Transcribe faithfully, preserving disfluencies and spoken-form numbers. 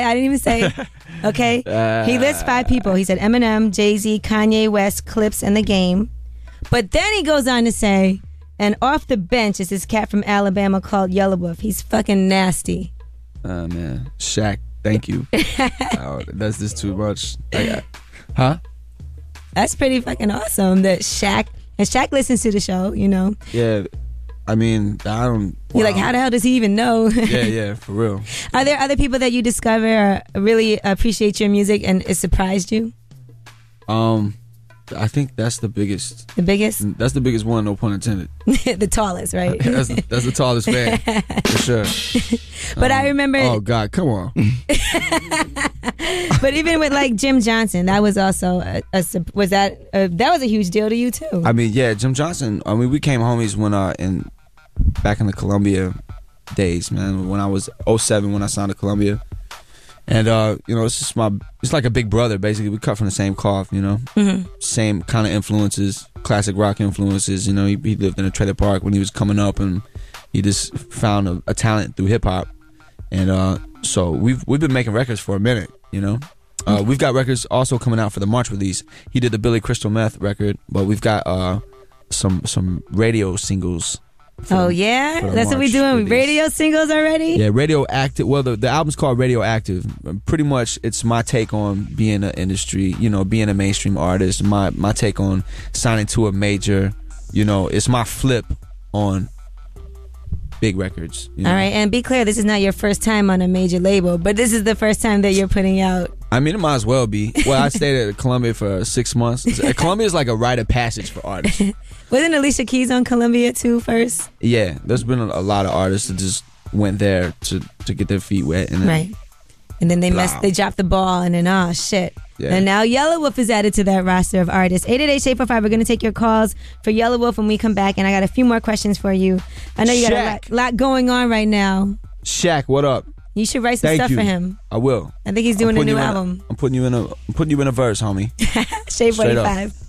I didn't even say. Okay, Uh, he lists five people. He said Eminem, Jay-Z, Kanye West, Clips, and The Game. But then he goes on to say, and off the bench is this cat from Alabama called Yellow Wolf. He's fucking nasty. Oh, man. Shaq, thank you. Oh, that's just too much. I, huh? That's pretty fucking awesome that Shaq, and Shaq listens to the show, you know. Yeah, I mean, I don't... You're wow. like, how the hell does he even know? Yeah, yeah, for real. Are there other people that you discover or really appreciate your music and it surprised you? Um, I think that's the biggest. The biggest? That's the biggest one, no pun intended. The tallest, right? that's, the, that's the tallest fan, for sure. But um, I remember... Oh, God, come on. But even with like Jim Johnson, that was also a, a was that a, that was a huge deal to you too. I mean, yeah, Jim Johnson. I mean, we came homies when uh in back in the Columbia days, man. When I was oh seven, when I signed to Columbia, and uh, you know, it's just my it's like a big brother. Basically, we cut from the same cloth, you know, mm-hmm. same kind of influences, classic rock influences. You know, he, he lived in a trailer park when he was coming up, and he just found a, a talent through hip hop, and uh, so we've we've been making records for a minute, you know. Uh, we've got records also coming out for the March release. He did the Billy Crystal Meth record, but we've got uh, some some radio singles. For, oh yeah, that's what we're doing. Release. Radio singles already. Yeah, Radioactive. Well, the the album's called Radioactive. Pretty much, it's my take on being an industry, you know, being a mainstream artist. My my take on signing to a major. You know, it's my flip on big records. You know? All right, and be clear, this is not your first time on a major label, but this is the first time that you're putting out. I mean, it might as well be. Well, I stayed at Columbia for six months. Columbia is like a rite of passage for artists. Wasn't Alicia Keys on Columbia too first? Yeah, there's been a, a lot of artists that just went there to, to get their feet wet. And then, right. And then they blah. messed, they dropped the ball, and then, oh, shit. Yeah. And now Yellow Wolf is added to that roster of artists. eight eight eight, S H A four five. We're going to take your calls for Yellow Wolf when we come back, and I got a few more questions for you. I know you got a lot, lot going on right now. Shaq, what up? You should write some Thank stuff you. for him. I will. I think he's doing a new album. A, I'm putting you in a I'm putting you in a verse, homie. Shade forty-five.